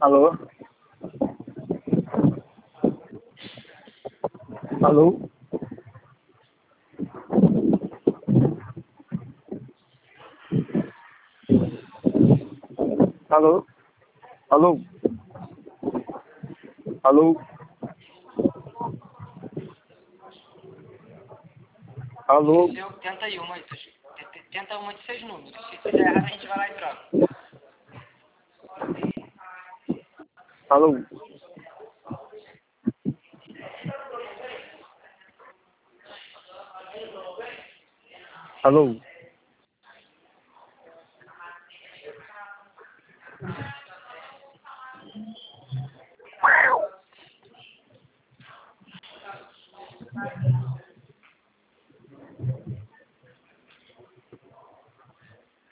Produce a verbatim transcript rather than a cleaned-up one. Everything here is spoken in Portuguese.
Alô? Alô? Alô? Alô? Alô? Alô? Seu, tenta aí uma, tenta uma de seis números. Se der errado, a gente vai lá e troca. Alô? Alô?